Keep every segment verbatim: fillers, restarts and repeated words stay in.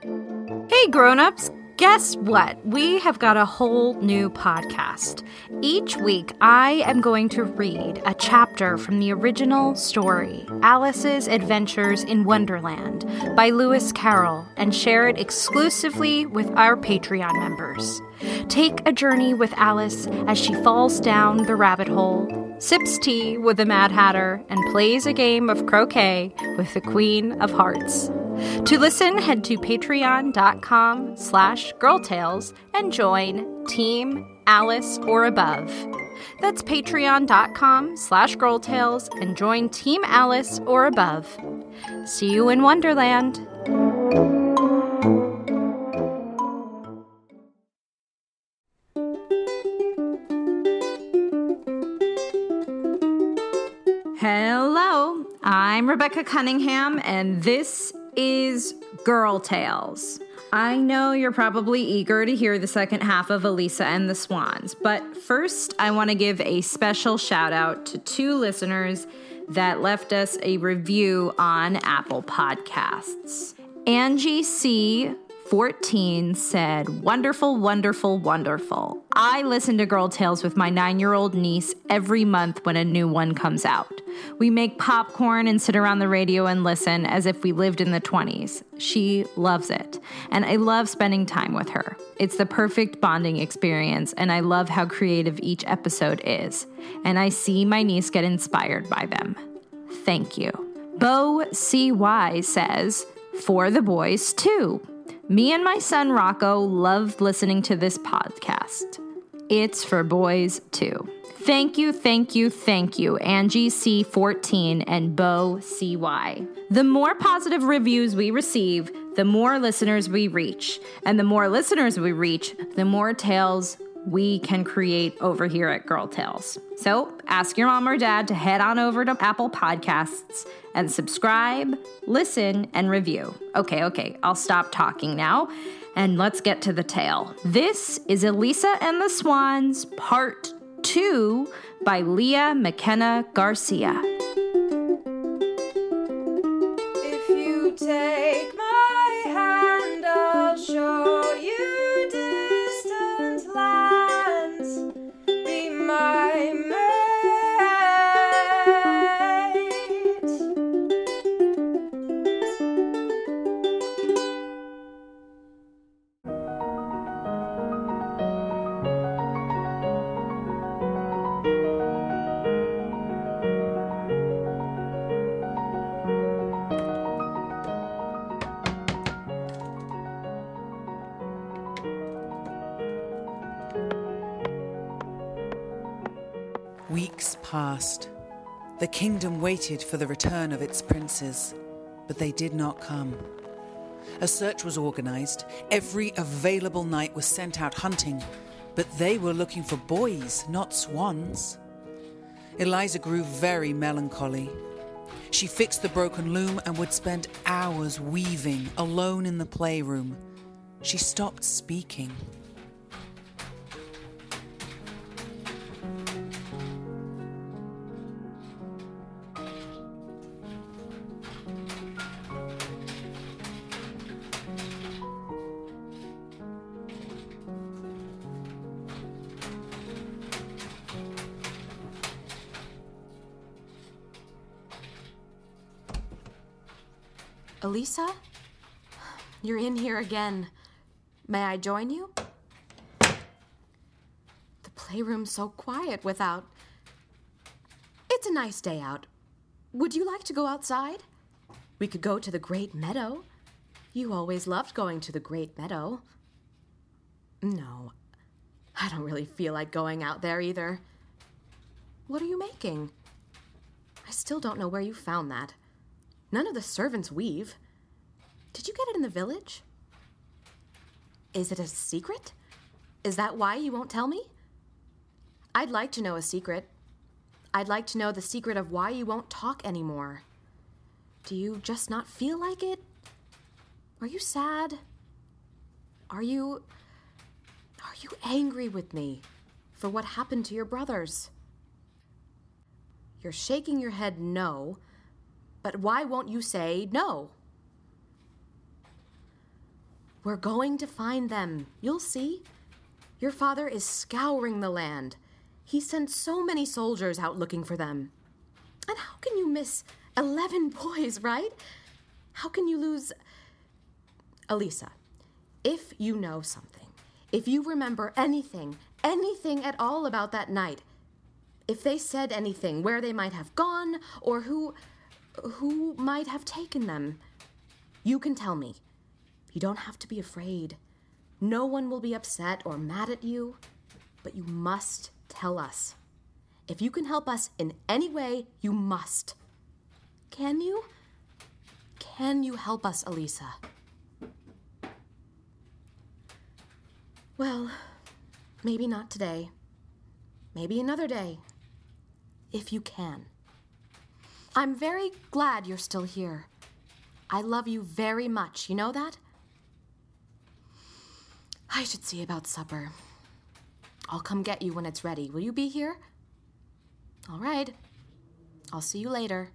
Hey grown-ups, guess what? We have got a whole new podcast. Each week, I am going to read a chapter from the original story, Alice's Adventures in Wonderland, by Lewis Carroll, and share it exclusively with our Patreon members. Take a journey with Alice as she falls down the rabbit hole, sips tea with the Mad Hatter, and plays a game of croquet with the Queen of Hearts. To listen, head to patreon.com slash girltales and join Team Alice or Above. That's patreon.com slash girltales and join Team Alice or Above. See you in Wonderland. Hello, I'm Rebecca Cunningham, and this is Girl Tales. I know you're probably eager to hear the second half of Elisa and the Swans, but first I want to give a special shout out to two listeners that left us a review on Apple Podcasts. Angie C. fourteen said, "Wonderful, wonderful, wonderful. I listen to Girl Tales with my nine-year-old niece every month when a new one comes out. We make popcorn and sit around the radio and listen as if we lived in the twenties. She loves it, and I love spending time with her. It's the perfect bonding experience, and I love how creative each episode is. And I see my niece get inspired by them. Thank you." Bo C Y says, "For the boys, too. Me and my son Rocco love listening to this podcast. It's for boys, too." Thank you, thank you, thank you, Angie C fourteen and Bo C Y. The more positive reviews we receive, the more listeners we reach. And the more listeners we reach, the more tales we can create over here at Girl Tales. So ask your mom or dad to head on over to Apple Podcasts and subscribe, listen, and review. Okay, okay, I'll stop talking now, and let's get to the tale. This is Elisa and the Swans, Part two by Leah McKenna Garcia. If you take my hand, I'll show you distant lands. Be my mate. Weeks passed. The kingdom waited for the return of its princes, but they did not come. A search was organized. Every available knight was sent out hunting, but they were looking for boys, not swans. Eliza grew very melancholy. She fixed the broken loom and would spend hours weaving alone in the playroom. She stopped speaking. Elisa? You're in here again. May I join you? The playroom's so quiet without... It's a nice day out. Would you like to go outside? We could go to the Great Meadow. You always loved going to the Great Meadow. No, I don't really feel like going out there either. What are you making? I still don't know where you found that. None of the servants weave. Did you get it in the village? Is it a secret? Is that why you won't tell me? I'd like to know a secret. I'd like to know the secret of why you won't talk anymore. Do you just not feel like it? Are you sad? Are you... Are you angry with me for what happened to your brothers? You're shaking your head no, but why won't you say no? We're going to find them. You'll see. Your father is scouring the land. He sent so many soldiers out looking for them. And how can you miss eleven boys, right? How can you lose... Elisa, if you know something, if you remember anything, anything at all about that night, if they said anything, where they might have gone, or who, who might have taken them, you can tell me. You don't have to be afraid. No one will be upset or mad at you, but you must tell us. If you can help us in any way, you must. Can you? Can you help us, Elisa? Well, maybe not today. Maybe another day. If you can. I'm very glad you're still here. I love you very much. You know that? I should see about supper. I'll come get you when it's ready. Will you be here? All right. I'll see you later.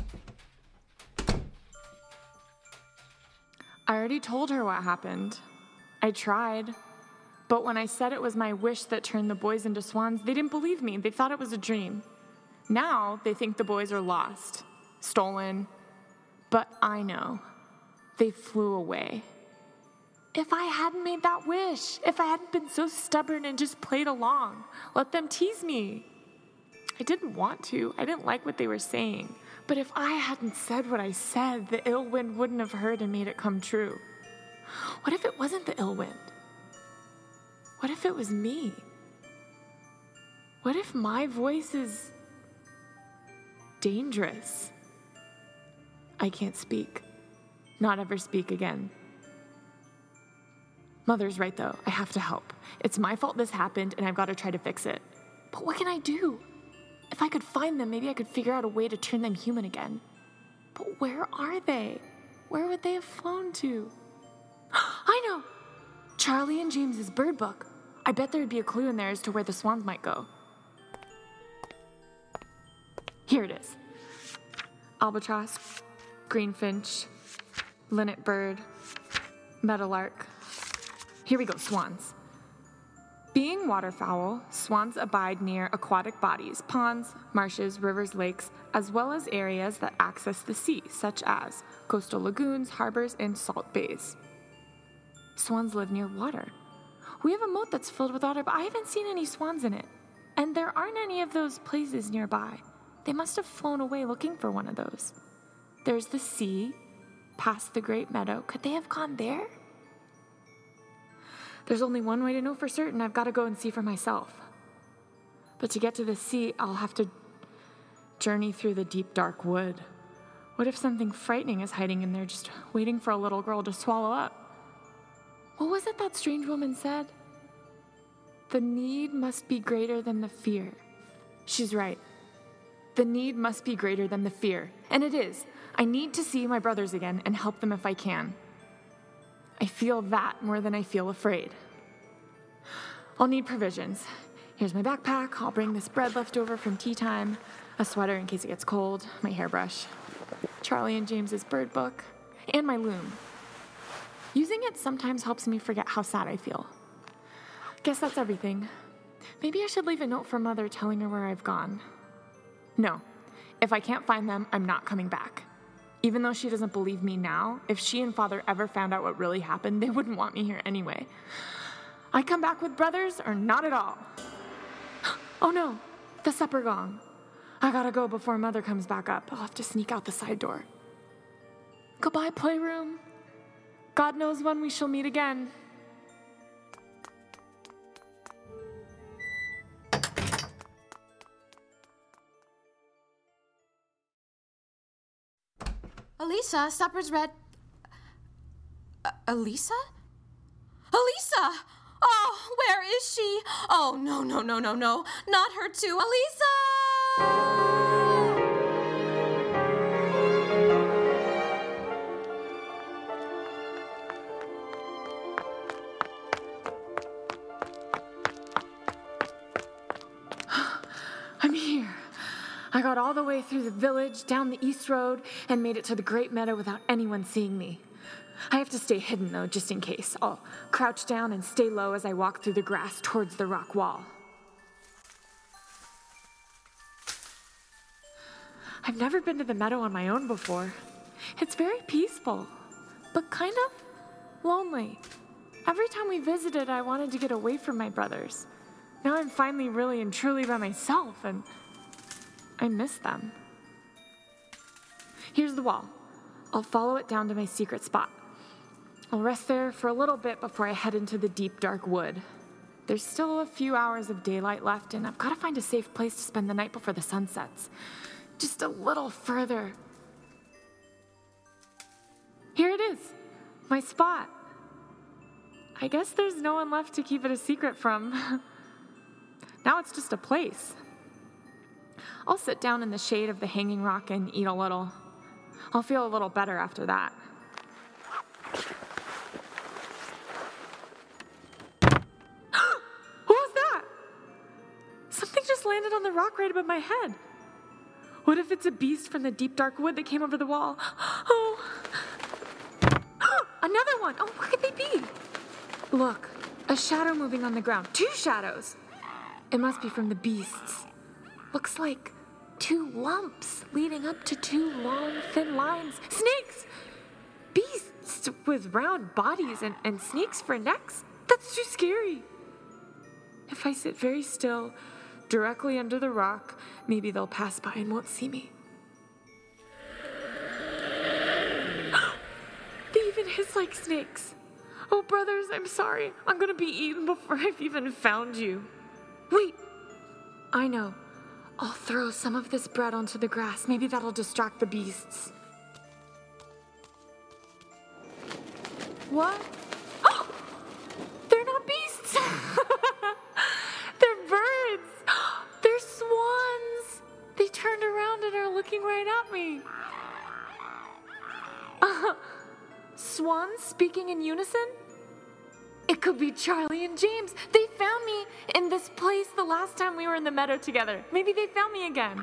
I already told her what happened. I tried. But when I said it was my wish that turned the boys into swans, they didn't believe me. They thought it was a dream. Now they think the boys are lost, stolen. But I know. They flew away. If I hadn't made that wish, if I hadn't been so stubborn and just played along, let them tease me. I didn't want to. I didn't like what they were saying. But if I hadn't said what I said, the ill wind wouldn't have heard and made it come true. What if it wasn't the ill wind? What if it was me? What if my voice is dangerous? I can't speak. Not ever speak again. Mother's right, though. I have to help. It's my fault this happened, and I've got to try to fix it. But what can I do? If I could find them, maybe I could figure out a way to turn them human again. But where are they? Where would they have flown to? I know! Charlie and James's bird book. I bet there'd be a clue in there as to where the swans might go. Here it is. Albatross, greenfinch, linnet bird, meadowlark. Here we go, swans. Being waterfowl, swans abide near aquatic bodies, ponds, marshes, rivers, lakes, as well as areas that access the sea, such as coastal lagoons, harbors, and salt bays. Swans live near water. We have a moat that's filled with water, but I haven't seen any swans in it. And there aren't any of those places nearby. They must have flown away looking for one of those. There's the sea, past the great meadow. Could they have gone there? There's only one way to know for certain. I've got to go and see for myself. But to get to the sea, I'll have to journey through the deep, dark wood. What if something frightening is hiding in there, just waiting for a little girl to swallow up? What was it that strange woman said? The need must be greater than the fear. She's right. The need must be greater than the fear. And it is. I need to see my brothers again and help them if I can. I feel that more than I feel afraid. I'll need provisions. Here's my backpack. I'll bring this bread left over from tea time, a sweater in case it gets cold, my hairbrush, Charlie and James's bird book, and my loom. Using it sometimes helps me forget how sad I feel. Guess that's everything. Maybe I should leave a note for Mother telling her where I've gone. No, if I can't find them, I'm not coming back. Even though she doesn't believe me now, if she and Father ever found out what really happened, they wouldn't want me here anyway. I come back with brothers or not at all. Oh no, the supper gong. I gotta go before Mother comes back up. I'll have to sneak out the side door. Goodbye, playroom. God knows when we shall meet again. Elisa, supper's red. Uh, Elisa? Elisa! Oh, where is she? Oh, no, no, no, no, no. Not her too. Elisa! I'm here. I got all the way through the village, down the east road, and made it to the great meadow without anyone seeing me. I have to stay hidden, though, just in case. I'll crouch down and stay low as I walk through the grass towards the rock wall. I've never been to the meadow on my own before. It's very peaceful, but kind of lonely. Every time we visited, I wanted to get away from my brothers. Now I'm finally really and truly by myself, and I miss them. Here's the wall. I'll follow it down to my secret spot. I'll rest there for a little bit before I head into the deep, dark wood. There's still a few hours of daylight left, and I've got to find a safe place to spend the night before the sun sets. Just a little further. Here it is, my spot. I guess there's no one left to keep it a secret from. Now it's just a place. I'll sit down in the shade of the hanging rock and eat a little. I'll feel a little better after that. What was that? Something just landed on the rock right above my head. What if it's a beast from the deep dark wood that came over the wall? Oh! Another one! Oh, what could they be? Look, a shadow moving on the ground. Two shadows! It must be from the beasts. Looks like two lumps leading up to two long, thin lines. Snakes! Beasts with round bodies and, and snakes for necks? That's too scary. If I sit very still, directly under the rock, maybe they'll pass by and won't see me. They even hiss like snakes. Oh, brothers, I'm sorry. I'm gonna be eaten before I've even found you. Wait, I know. I'll throw some of this bread onto the grass. Maybe that'll distract the beasts. What? Oh! They're not beasts! They're birds! They're swans! They turned around and are looking right at me. Uh, swans speaking in unison? It could be Charlie and James. They found me in this place the last time we were in the meadow together. Maybe they found me again.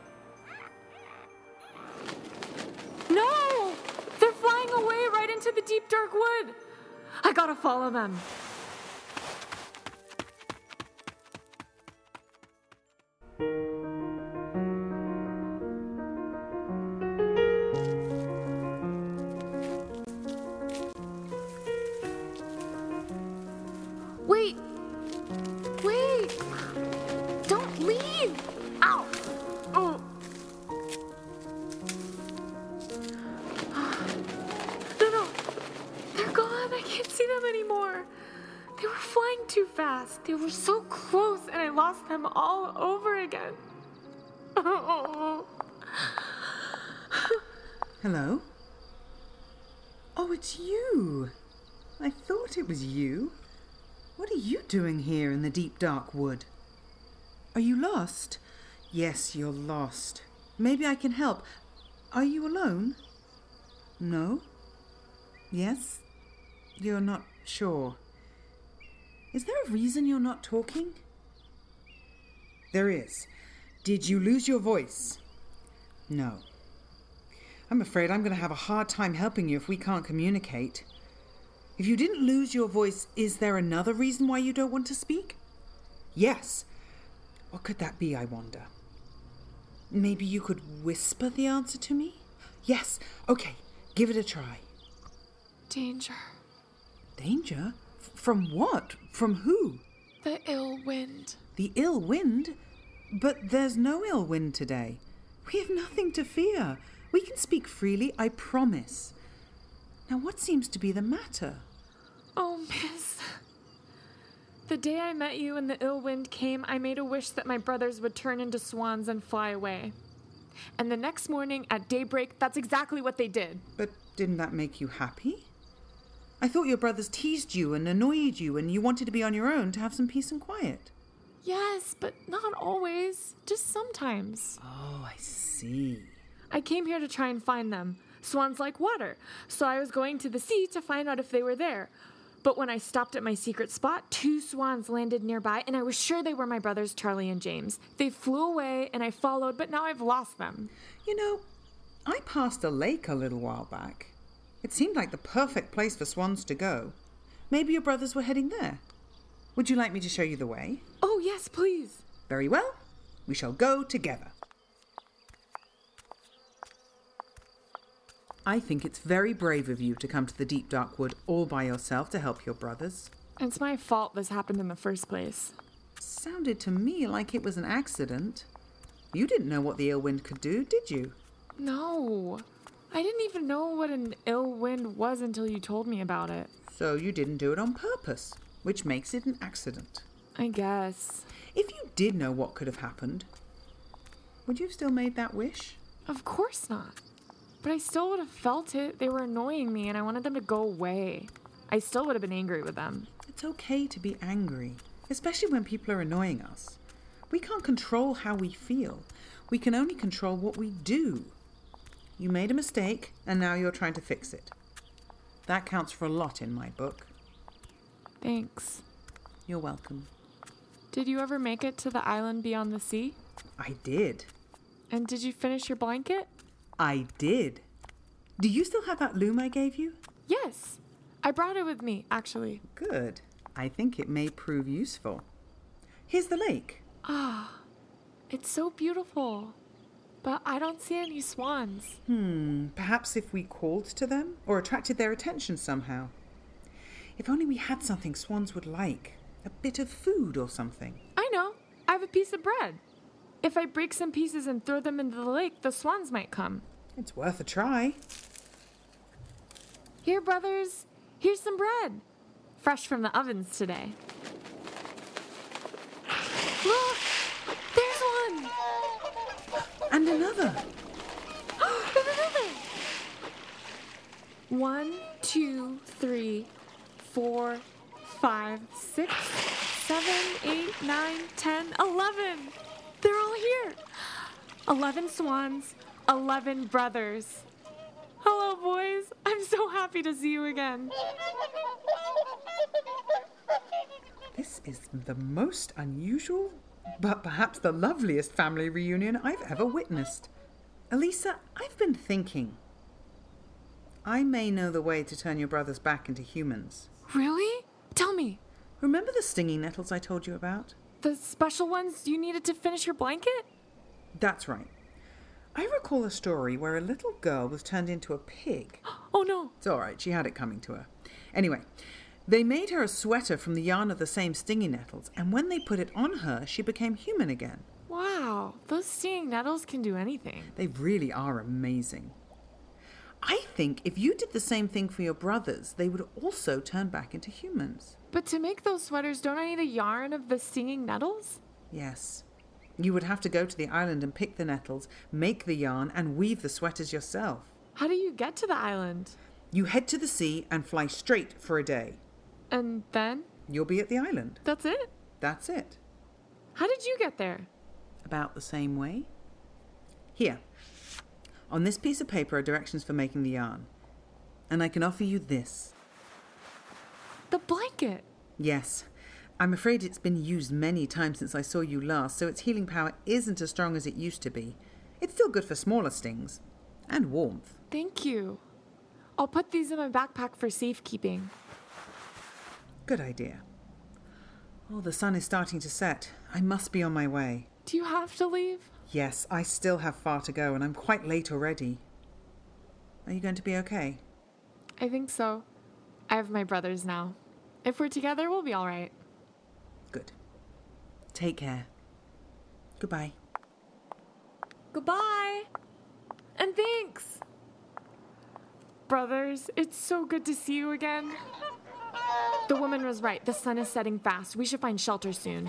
No! They're flying away right into the deep dark wood. I gotta follow them. Wait! Wait! Don't leave! Ow! Oh! No, no! They're gone! I can't see them anymore! They were flying too fast. They were so close, and I lost them all over again. Oh. Hello? Oh, it's you! I thought it was you. What are you doing here in the deep dark wood? Are you lost? Yes, you're lost. Maybe I can help. Are you alone? No? Yes? You're not sure. Is there a reason you're not talking? There is. Did you lose your voice? No. I'm afraid I'm going to have a hard time helping you if we can't communicate. If you didn't lose your voice, is there another reason why you don't want to speak? Yes. What could that be, I wonder? Maybe you could whisper the answer to me? Yes. Okay, give it a try. Danger. Danger? F- from what? From who? The ill wind. The ill wind? But there's no ill wind today. We have nothing to fear. We can speak freely, I promise. Now, what seems to be the matter? Oh, miss. The day I met you and the ill wind came, I made a wish that my brothers would turn into swans and fly away. And the next morning at daybreak, that's exactly what they did. But didn't that make you happy? I thought your brothers teased you and annoyed you and you wanted to be on your own to have some peace and quiet. Yes, but not always. Just sometimes. Oh, I see. I came here to try and find them. Swans like water, so I was going to the sea to find out if they were there. But when I stopped at my secret spot, two swans landed nearby, and I was sure they were my brothers Charlie and James. They flew away, and I followed, but now I've lost them. You know, I passed a lake a little while back. It seemed like the perfect place for swans to go. Maybe your brothers were heading there. Would you like me to show you the way? Oh, yes, please. Very well. We shall go together. I think it's very brave of you to come to the deep dark wood all by yourself to help your brothers. It's my fault this happened in the first place. Sounded to me like it was an accident. You didn't know what the ill wind could do, did you? No. I didn't even know what an ill wind was until you told me about it. So you didn't do it on purpose, which makes it an accident. I guess. If you did know what could have happened, would you have still made that wish? Of course not. But I still would have felt it. They were annoying me and I wanted them to go away. I still would have been angry with them. It's okay to be angry, especially when people are annoying us. We can't control how we feel. We can only control what we do. You made a mistake, and now you're trying to fix it. That counts for a lot in my book. Thanks. You're welcome. Did you ever make it to the island beyond the sea? I did. And did you finish your blanket? I did. Do you still have that loom I gave you? Yes. I brought it with me, actually. Good. I think it may prove useful. Here's the lake. Ah, it's so beautiful. But I don't see any swans. Hmm, perhaps if we called to them or attracted their attention somehow. If only we had something swans would like. A bit of food or something. I know. I have a piece of bread. If I break some pieces and throw them into the lake, the swans might come. It's worth a try. Here, brothers. Here's some bread. Fresh from the ovens today. Look! There's one! And another. There's another! One, two, three, four, five, six, seven, eight, nine, ten, eleven. They're all here. Eleven swans, eleven brothers. Hello, boys. I'm so happy to see you again. This is the most unusual, but perhaps the loveliest family reunion I've ever witnessed. Elisa, I've been thinking. I may know the way to turn your brothers back into humans. Really? Tell me. Remember the stinging nettles I told you about? The special ones you needed to finish your blanket? That's right. I recall a story where a little girl was turned into a pig. Oh, no. It's all right. She had it coming to her. Anyway, they made her a sweater from the yarn of the same stinging nettles, and when they put it on her, she became human again. Wow. Those stinging nettles can do anything. They really are amazing. I think if you did the same thing for your brothers, they would also turn back into humans. But to make those sweaters, don't I need a yarn of the stinging nettles? Yes. You would have to go to the island and pick the nettles, make the yarn, and weave the sweaters yourself. How do you get to the island? You head to the sea and fly straight for a day. And then? You'll be at the island. That's it? That's it. How did you get there? About the same way. Here. On this piece of paper are directions for making the yarn. And I can offer you this. The blanket. Yes. I'm afraid it's been used many times since I saw you last, so its healing power isn't as strong as it used to be. It's still good for smaller stings. And warmth. Thank you. I'll put these in my backpack for safekeeping. Good idea. Oh, the sun is starting to set. I must be on my way. Do you have to leave? Yes, I still have far to go, and I'm quite late already. Are you going to be okay? I think so. I have my brothers now. If we're together, we'll be all right. Good. Take care. Goodbye. Goodbye. And thanks. Brothers, it's so good to see you again. The woman was right. The sun is setting fast. We should find shelter soon.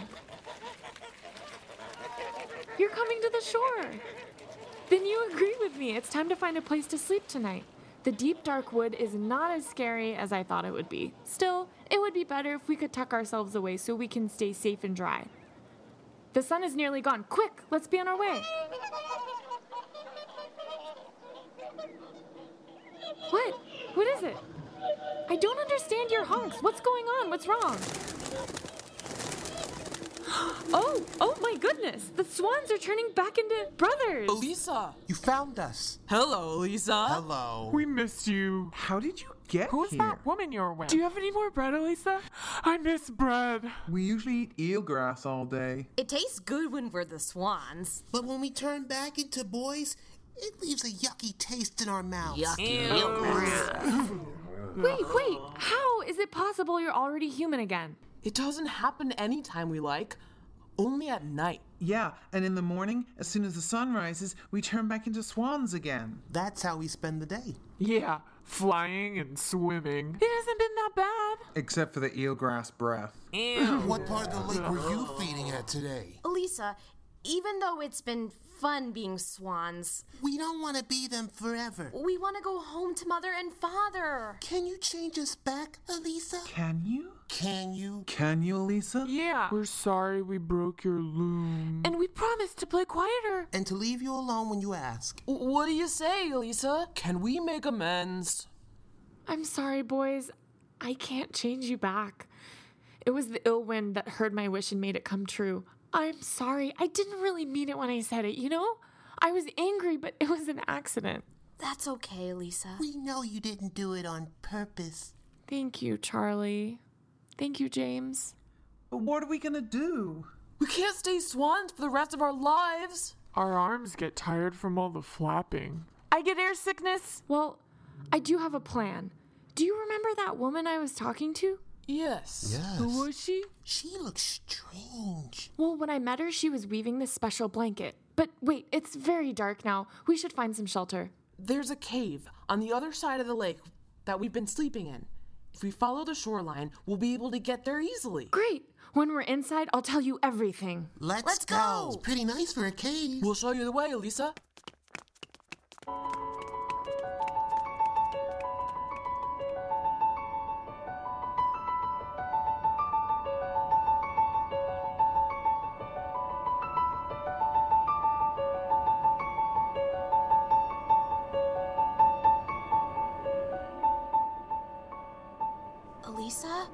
You're coming to the shore. Then you agree with me. It's time to find a place to sleep tonight. The deep, dark wood is not as scary as I thought it would be. Still, it would be better if we could tuck ourselves away so we can stay safe and dry. The sun is nearly gone. Quick, let's be on our way. What? What is it? I don't understand your honks. What's going on? What's wrong? Oh, oh my goodness! The swans are turning back into brothers! Elisa! You found us. Hello, Elisa! Hello. We missed you. How did you get Who's here? that woman you're with? Do you have any more bread, Elisa? I miss bread. We usually eat eelgrass all day. It tastes good when we're the swans. But when we turn back into boys, it leaves a yucky taste in our mouths. Yucky. Wait, wait! How is it possible you're already human again? It doesn't happen anytime we like, only at night. Yeah, and in the morning, as soon as the sun rises, we turn back into swans again. That's how we spend the day. Yeah, flying and swimming. It hasn't been that bad. Except for the eelgrass breath. What part of the lake were you feeding at today? Elisa, even though it's been fun being swans, We don't want to be them forever. we want to go home to Mother and Father. Can you change us back, Elisa? Can you? Can you? Can you, Elisa? Yeah. We're sorry we broke your loom. And we promised to play quieter. And to leave you alone when you ask. W- What do you say, Elisa? Can we make amends? I'm sorry, boys. I can't change you back. It was the ill wind that heard my wish and made it come true. I'm sorry. I didn't really mean it when I said it, you know? I was angry, but it was an accident. That's okay, Elisa. We know you didn't do it on purpose. Thank you, Charlie. Thank you, James. But what are we gonna do? We can't stay swans for the rest of our lives. Our arms get tired from all the flapping. I get air sickness. Well, I do have a plan. Do you remember that woman I was talking to? Yes. Yes. Who was she? She looks strange. Well, when I met her, she was weaving this special blanket. But wait, it's very dark now. We should find some shelter. There's a cave on the other side of the lake that we've been sleeping in. If we follow the shoreline, we'll be able to get there easily. Great. When we're inside, I'll tell you everything. Let's, Let's go. go. It's pretty nice for a cave. We'll show you the way, Elisa. Elisa?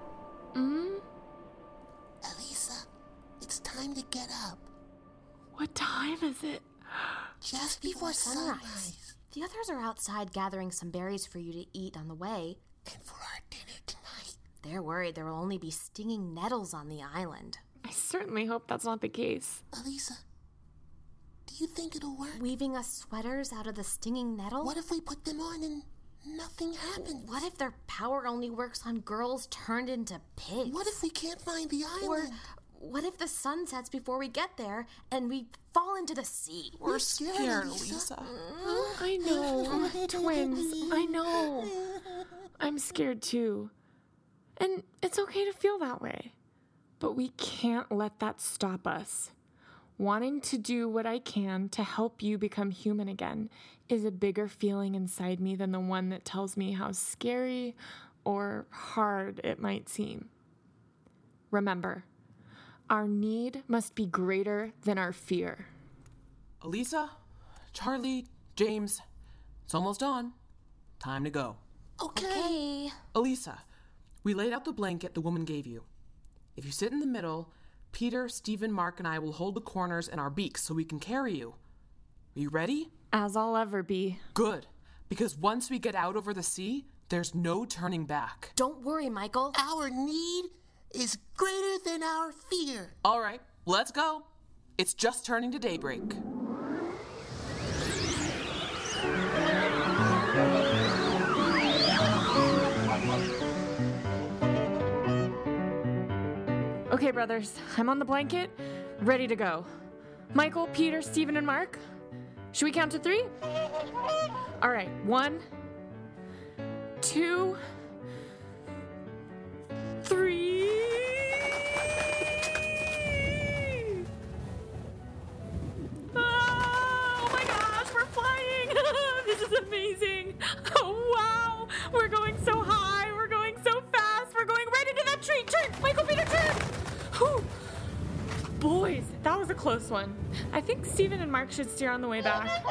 Elisa, it's time to get up. What time is it? Just Before before sunrise. sunrise. The others are outside gathering some berries for you to eat on the way. And for our dinner tonight. They're worried there will only be stinging nettles on the island. I certainly hope that's not the case. Elisa, do you think it'll work? Weaving us sweaters out of the stinging nettle? What if we put them on and nothing happens? What if their power only works on girls turned into pigs? What if we can't find the Or island? what if the sun sets before we get there and we fall into the sea? We're scared, scared, Elisa. Elisa. I know. Twins. I know. I'm scared too. And it's okay to feel that way. But we can't let that stop us. Wanting to do what I can to help you become human again is a bigger feeling inside me than the one that tells me how scary or hard it might seem. Remember, our need must be greater than our fear. Elisa, Charlie, James, it's almost dawn. Time to go. Okay. Elisa, we laid out the blanket the woman gave you. If you sit in the middle, Peter, Stephen, Mark, and I will hold the corners in our beaks so we can carry you. Are you ready? As I'll ever be. Good, because once we get out over the sea, there's no turning back. Don't worry, Michael. Our need is greater than our fear. All right, let's go. It's just turning to daybreak. Okay, brothers, I'm on the blanket, ready to go. Michael, Peter, Stephen, and Mark, should we count to three? All right, one, two, three. Oh my gosh, we're flying! This is amazing! Oh wow, we're going so high, we're going so fast, we're going right into that tree. Turn, Michael, Peter, turn! Whew. Boys, that was a close one. I think Stephen and Mark should steer on the way back.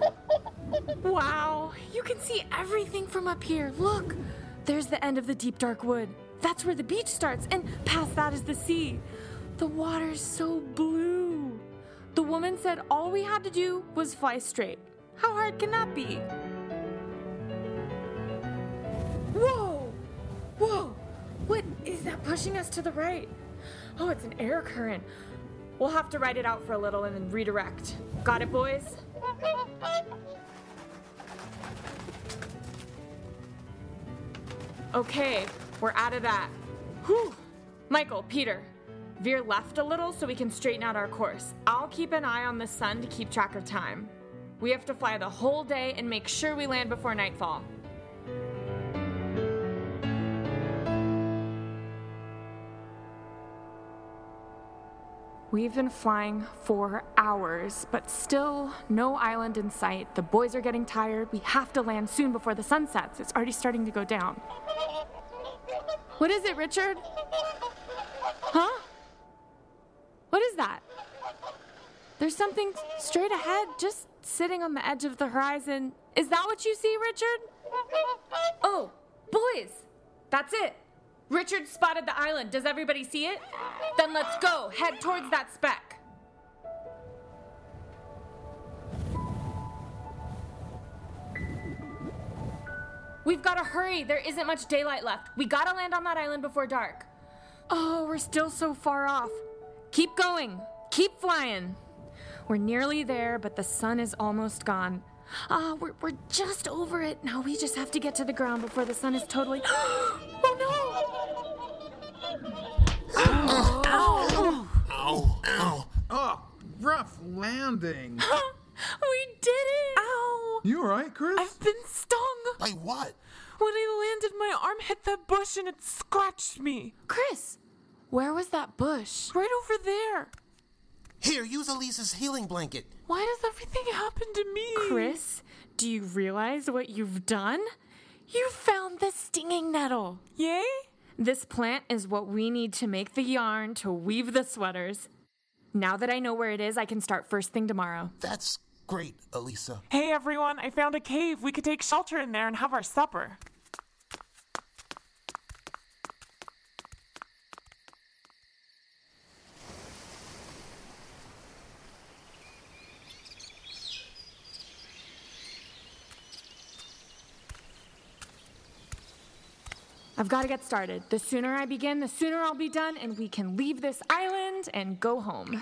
Wow, you can see everything from up here. Look, there's the end of the deep dark wood. That's where the beach starts, and past that is the sea. The water's so blue. The woman said all we had to do was fly straight. How hard can that be? Whoa! Whoa! What is that pushing us to the right? Oh, it's an air current. We'll have to ride it out for a little and then redirect. Got it, boys? Okay, we're out of that. Whew! Michael, Peter, veer left a little so we can straighten out our course. I'll keep an eye on the sun to keep track of time. We have to fly the whole day and make sure we land before nightfall. We've been flying for hours, but still no island in sight. The boys are getting tired. We have to land soon before the sun sets. It's already starting to go down. What is it, Richard? Huh? What is that? There's something straight ahead, just sitting on the edge of the horizon. Is that what you see, Richard? Oh, boys, that's it. Richard spotted the island. Does everybody see it? Then let's go. Head towards that speck. We've got to hurry. There isn't much daylight left. We got to land on that island before dark. Oh, we're still so far off. Keep going. Keep flying. We're nearly there, but the sun is almost gone. Ah, uh, we're, we're just over it. Now we just have to get to the ground before the sun is totally... Oh, no! Ow! Ow! Ow! Ow! Oh, rough landing. We did it! Ow! You alright, Chris? I've been stung. By what? When I landed, my arm hit that bush and it scratched me. Chris, where was that bush? Right over there. Here, use Elisa's healing blanket. Why does everything happen to me? Chris, do you realize what you've done? You found the stinging nettle. Yay? This plant is what we need to make the yarn to weave the sweaters. Now that I know where it is, I can start first thing tomorrow. That's great, Elisa. Hey, everyone, I found a cave. We could take shelter in there and have our supper. I've got to get started. The sooner I begin, the sooner I'll be done, and we can leave this island and go home.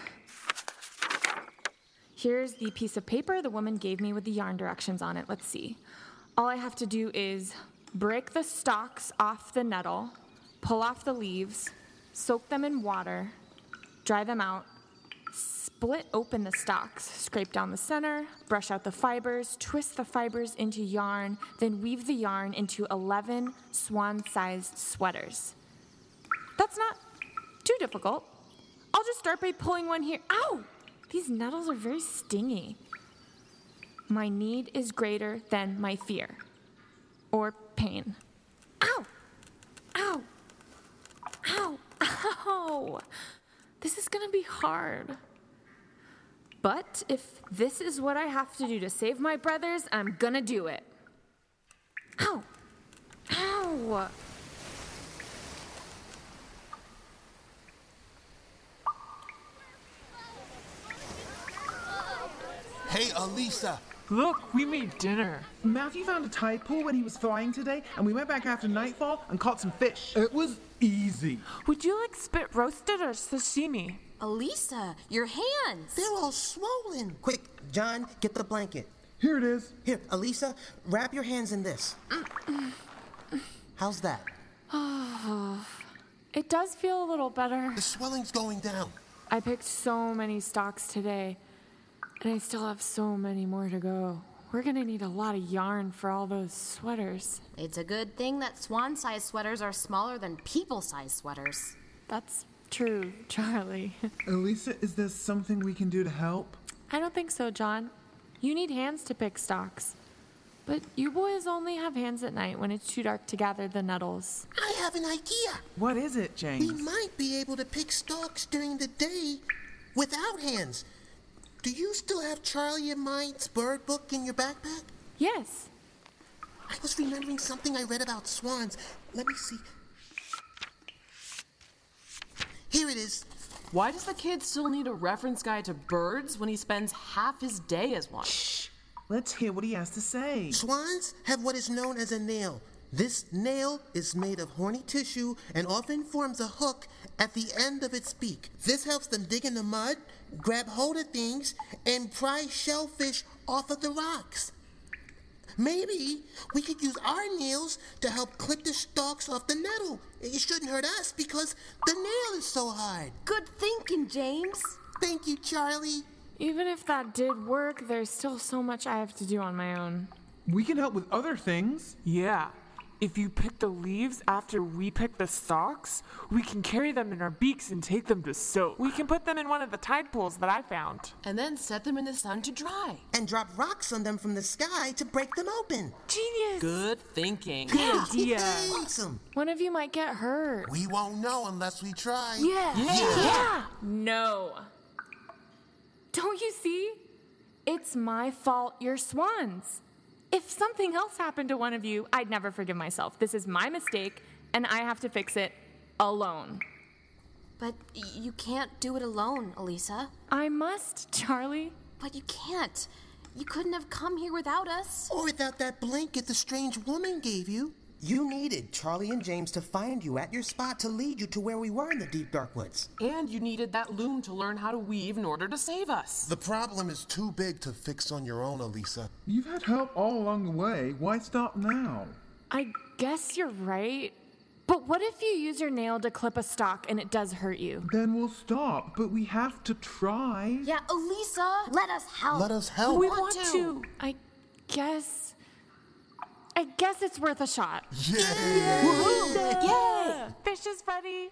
Here's the piece of paper the woman gave me with the yarn directions on it. Let's see. All I have to do is break the stalks off the nettle, pull off the leaves, soak them in water, dry them out, split open the stalks, scrape down the center, brush out the fibers, twist the fibers into yarn, then weave the yarn into eleven swan-sized sweaters. That's not too difficult. I'll just start by pulling one here. Ow! These nettles are very stingy. My need is greater than my fear. Or pain. Ow! Ow! Ow! Ow! This is gonna be hard. But if this is what I have to do to save my brothers, I'm gonna do it. Ow! Ow! Hey, Elisa. Look, we made dinner. Matthew found a tide pool when he was flying today, and we went back after nightfall and caught some fish. It was easy. Would you like spit roasted or sashimi? Elisa, your hands. They're all swollen. Quick, John, get the blanket. Here it is. Here, Elisa, wrap your hands in this. How's that? It does feel a little better. The swelling's going down. I picked so many stalks today, and I still have so many more to go. We're gonna need a lot of yarn for all those sweaters. It's a good thing that swan-sized sweaters are smaller than people-sized sweaters. That's true, Charlie. Elisa, is there something we can do to help? I don't think so, John. You need hands to pick stalks. But you boys only have hands at night when it's too dark to gather the nettles. I have an idea. What is it, James? We might be able to pick stalks during the day without hands. Do you still have Charlie and mine's bird book in your backpack? Yes. I was remembering something I read about swans. Let me see. Here it is. Why does the kid still need a reference guide to birds when he spends half his day as one? Shh. Let's hear what he has to say. Swans have what is known as a nail. This nail is made of horny tissue and often forms a hook at the end of its beak. This helps them dig in the mud, grab hold of things, and pry shellfish off of the rocks. Maybe we could use our nails to help clip the stalks off the nettle. It shouldn't hurt us because the nail is so hard. Good thinking, James. Thank you, Charlie. Even if that did work, there's still so much I have to do on my own. We can help with other things. Yeah. If you pick the leaves after we pick the stalks, we can carry them in our beaks and take them to soak. We can put them in one of the tide pools that I found. And then set them in the sun to dry. And drop rocks on them from the sky to break them open. Genius! Good thinking. Good idea. Awesome. One of you might get hurt. We won't know unless we try. Yeah. Yeah. Yeah. No. Don't you see? It's my fault you're swans. If something else happened to one of you, I'd never forgive myself. This is my mistake, and I have to fix it alone. But you can't do it alone, Elisa. I must, Charlie. But you can't. You couldn't have come here without us. Or without that blanket the strange woman gave you. You needed Charlie and James to find you at your spot to lead you to where we were in the deep dark woods. And you needed that loom to learn how to weave in order to save us. The problem is too big to fix on your own, Elisa. You've had help all along the way. Why stop now? I guess you're right. But what if you use your nail to clip a stalk and it does hurt you? Then we'll stop, but we have to try. Yeah, Elisa, let us help. Let us help. We want want to. to. I guess. I guess it's worth a shot. Yay! Yeah! Fish is funny.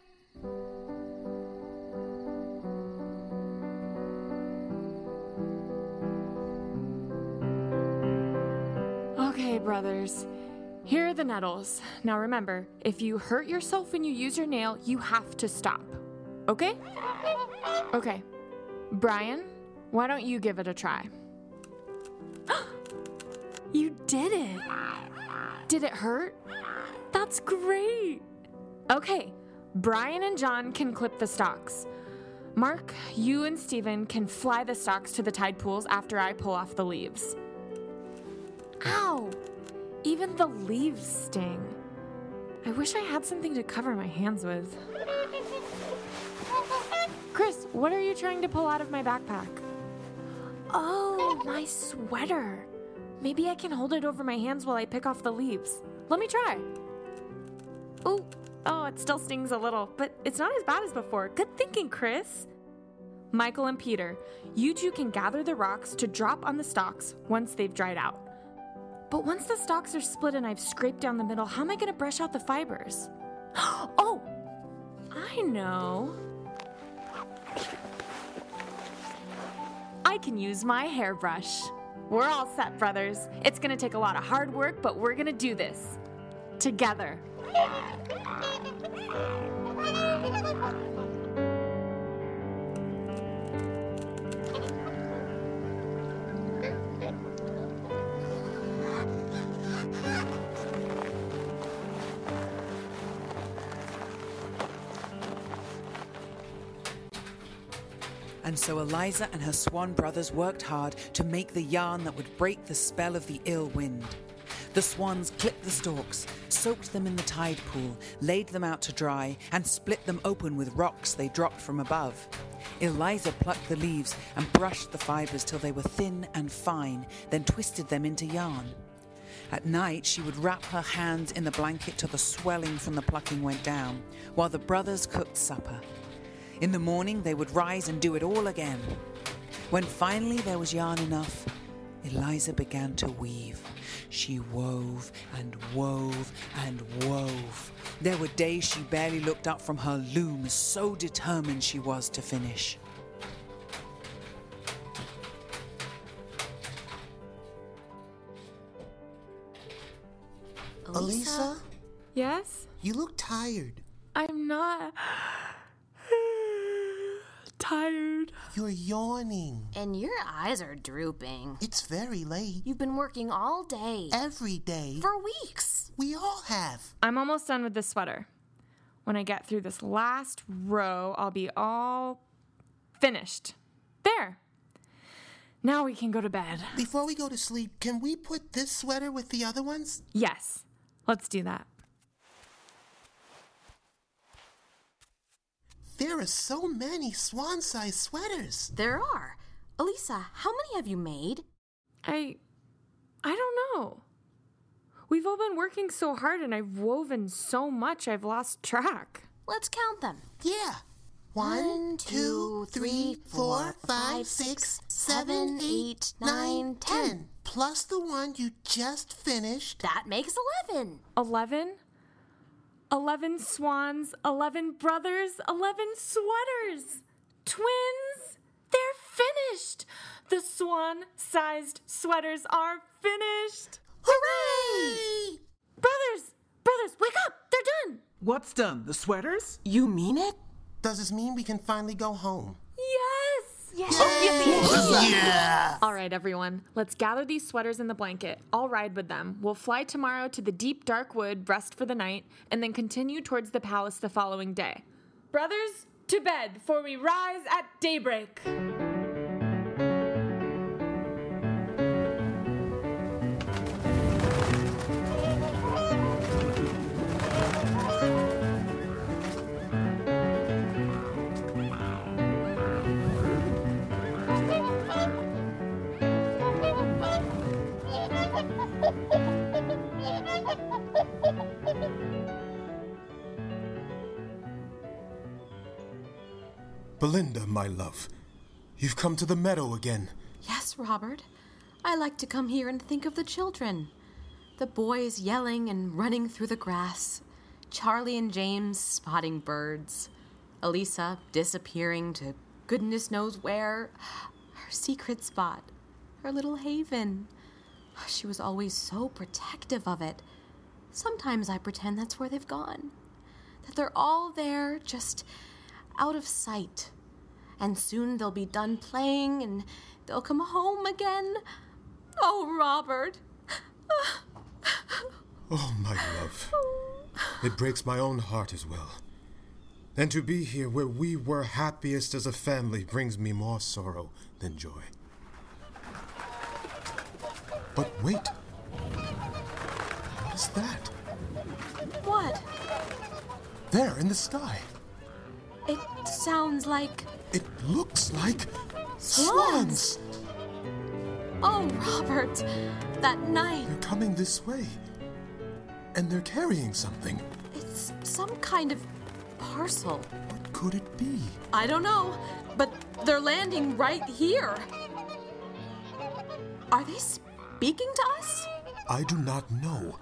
Okay, brothers. Here are the nettles. Now remember, if you hurt yourself when you use your nail, you have to stop. Okay? Okay. Brian, why don't you give it a try? You did it! Did it hurt? That's great! Okay, Brian and John can clip the stalks. Mark, you and Steven can fly the stalks to the tide pools after I pull off the leaves. Ow! Even the leaves sting. I wish I had something to cover my hands with. Chris, what are you trying to pull out of my backpack? Oh, my sweater. Maybe I can hold it over my hands while I pick off the leaves. Let me try. Ooh, oh, it still stings a little, but it's not as bad as before. Good thinking, Chris. Michael and Peter, you two can gather the rocks to drop on the stalks once they've dried out. But once the stalks are split and I've scraped down the middle, how am I going to brush out the fibers? Oh, I know. I can use my hairbrush. We're all set, brothers. It's gonna take a lot of hard work, but we're gonna do this. Together. And so Eliza and her swan brothers worked hard to make the yarn that would break the spell of the ill wind. The swans clipped the stalks, soaked them in the tide pool, laid them out to dry, and split them open with rocks they dropped from above. Eliza plucked the leaves and brushed the fibers till they were thin and fine, then twisted them into yarn. At night, she would wrap her hands in the blanket till the swelling from the plucking went down, while the brothers cooked supper. In the morning, they would rise and do it all again. When finally there was yarn enough, Eliza began to weave. She wove and wove and wove. There were days she barely looked up from her loom, so determined she was to finish. Elisa, Yes? you look tired. I'm not tired. You're yawning. And your eyes are drooping. It's very late. You've been working all day. Every day. For weeks. We all have. I'm almost done with this sweater. When I get through this last row, I'll be all Finished. There. Now we can go to bed. Before we go to sleep, can we put this sweater with the other ones? Yes. Let's do that. There are so many swan-sized sweaters. There are. Elisa, how many have you made? I... I don't know. We've all been working so hard and I've woven so much I've lost track. Let's count them. Yeah. One, two, three, four, five, six, seven, eight, nine, ten. Plus the one you just finished. That makes eleven. Eleven? Eleven swans, eleven brothers, eleven sweaters. Twins? They're finished. The swan-sized sweaters are finished. Hooray! Brothers, brothers, wake up. They're done. What's done? The sweaters? You mean it? Does this mean we can finally go home? Yes. Yes. Oh, Yeah! All right, everyone. Let's gather these sweaters in the blanket. I'll ride with them. We'll fly tomorrow to the deep, dark wood, rest for the night, and then continue towards the palace the following day. Brothers, to bed, for we rise at daybreak. Belinda, my love, you've come to the meadow again. Yes, Robert. I like to come here and think of the children. The boys yelling and running through the grass. Charlie and James spotting birds. Elisa disappearing to goodness knows where. Her secret spot. Her little haven. She was always so protective of it. Sometimes I pretend that's where they've gone. That they're all there, just out of sight. And soon they'll be done playing and they'll come home again. Oh, Robert. Oh, my love. It breaks my own heart as well. And to be here where we were happiest as a family brings me more sorrow than joy. But wait. What is that? What? There in the sky. It sounds like... It looks like Swans. swans. Oh, Robert, that night. They're coming this way. And they're carrying something. It's some kind of parcel. What could it be? I don't know, but they're landing right here. Are they speaking to us? I do not know.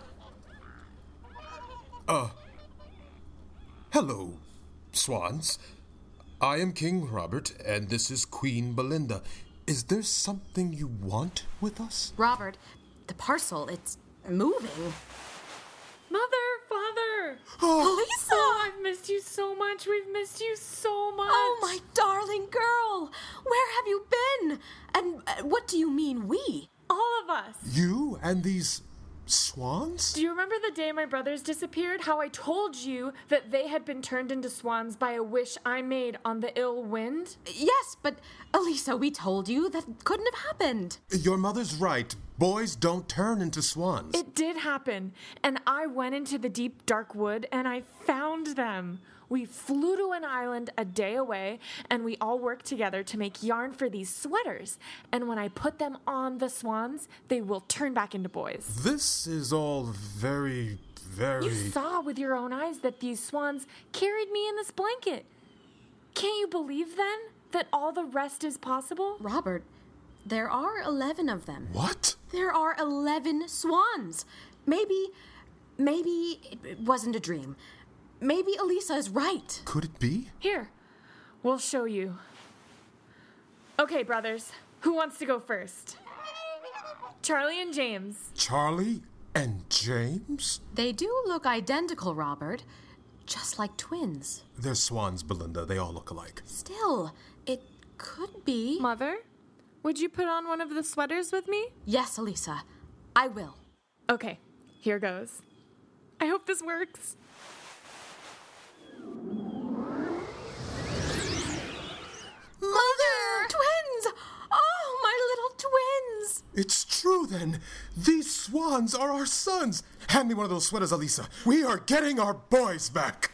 Uh, hello, swans. I am King Robert, and this is Queen Belinda. Is there something you want with us? Robert, the parcel, it's moving. Mother, father. Elisa! Oh, I've missed you so much. We've missed you so much. Oh, my darling girl. Where have you been? And uh, what do you mean, we? All of us. You and these swans? Do you remember the day my brothers disappeared? How I told you that they had been turned into swans by a wish I made on the ill wind? Yes, but Elisa, we told you that couldn't have happened. Your mother's right. Boys don't turn into swans. It did happen, and I went into the deep, dark wood, and I found them. We flew to an island a day away, and we all worked together to make yarn for these sweaters. And when I put them on the swans, they will turn back into boys. This is all very, very... You saw with your own eyes that these swans carried me in this blanket. Can't you believe, then, that all the rest is possible? Robert, there are eleven of them. What? There are eleven swans. Maybe, maybe it wasn't a dream. Maybe Elisa is right. Could it be? Here, we'll show you. Okay, brothers, who wants to go first? Charlie and James. Charlie and James? They do look identical, Robert. Just like twins. They're swans, Belinda. They all look alike. Still, it could be. Mother, would you put on one of the sweaters with me? Yes, Elisa. I will. Okay, here goes. I hope this works. Mother! It's true, then. These swans are our sons. Hand me one of those sweaters, Elisa. We are getting our boys back.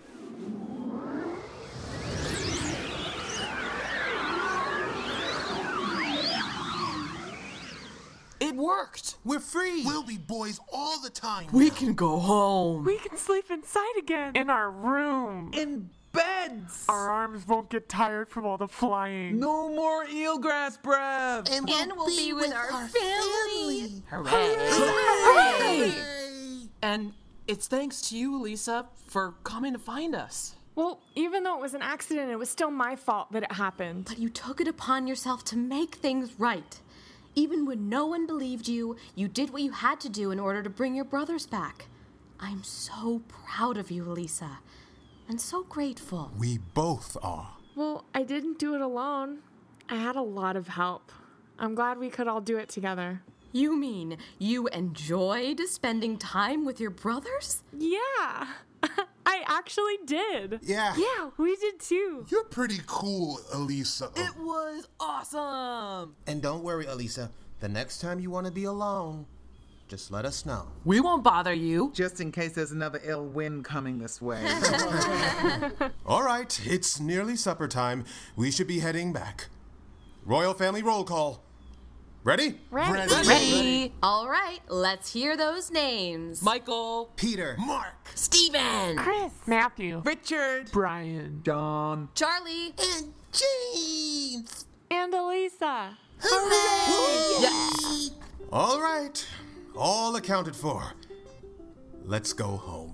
It worked. We're free. We'll be boys all the time. We now. can go home. We can sleep inside again. In our room. In beds. Our arms won't get tired from all the flying. No more eelgrass breath. And we'll, And we'll be, be with, with our our family. family. Hooray. Hooray! And it's thanks to you, Elisa, for coming to find us. Well, even though it was an accident, it was still my fault that it happened. But you took it upon yourself to make things right. Even when no one believed you, you did what you had to do in order to bring your brothers back. I'm so proud of you, Elisa, and so grateful. We both are. Well, I didn't do it alone. I had a lot of help. I'm glad we could all do it together. You mean you enjoyed spending time with your brothers? Yeah, I actually did. Yeah. Yeah, we did too. You're pretty cool, Elisa. It was awesome. And don't worry, Elisa. The next time you want to be alone, just let us know. We won't bother you. Just in case there's another ill wind coming this way. All right, it's nearly supper time. We should be heading back. Royal family roll call. Ready? Ready. Ready. All right, let's hear those names. Michael. Peter. Mark. Steven. Chris. Matthew. Richard. Brian. John. Charlie. And James. And Elisa. Hooray! Yes. All right, all accounted for. Let's go home.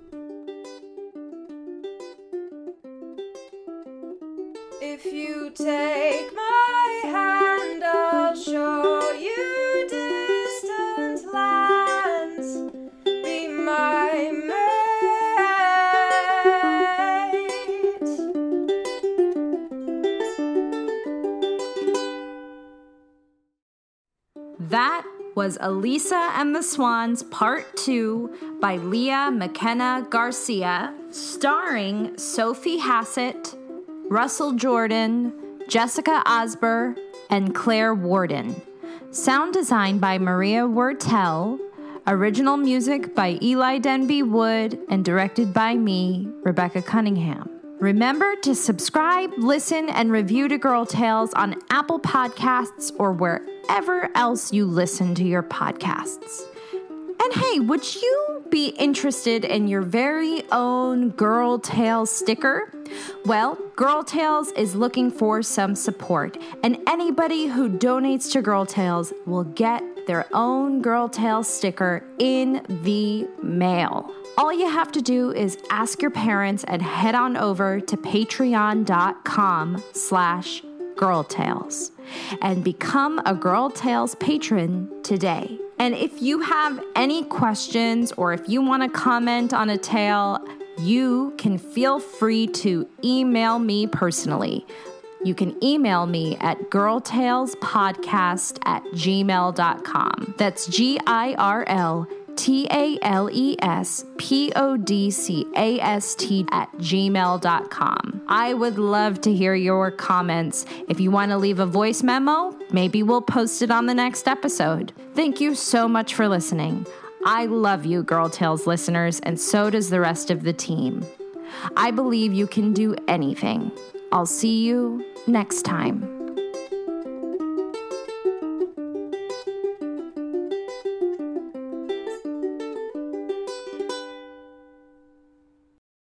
If you take my hand, I'll show you distant lands. Be my mate. That was Elisa and the Swans Part two by Leah McKenna Garcia, starring Sophie Hassett, Russell Jordan, Jessica Osber, and Claire Warden. Sound design by Maria Wertel. Original music by Eli Denby Wood and directed by me, Rebecca Cunningham. Remember to subscribe, listen, and review to Girl Tales on Apple Podcasts or wherever else you listen to your podcasts. And hey, would you be interested in your very own Girl Tales sticker? Well, Girl Tales is looking for some support, and anybody who donates to Girl Tales will get their own Girl Tales sticker in the mail. All you have to do is ask your parents and head on over to patreon.com slash girltales and become a Girl Tales patron today. And if you have any questions or if you want to comment on a tale, you can feel free to email me personally. You can email me at girltalespodcast at gmail dot com. That's G I R L T A L E S P O D C A S T at gmail dot com. I would love to hear your comments. If you want to leave a voice memo, maybe we'll post it on the next episode. Thank you so much for listening. I love you, Girl Tales listeners, and so does the rest of the team. I believe you can do anything. I'll see you next time.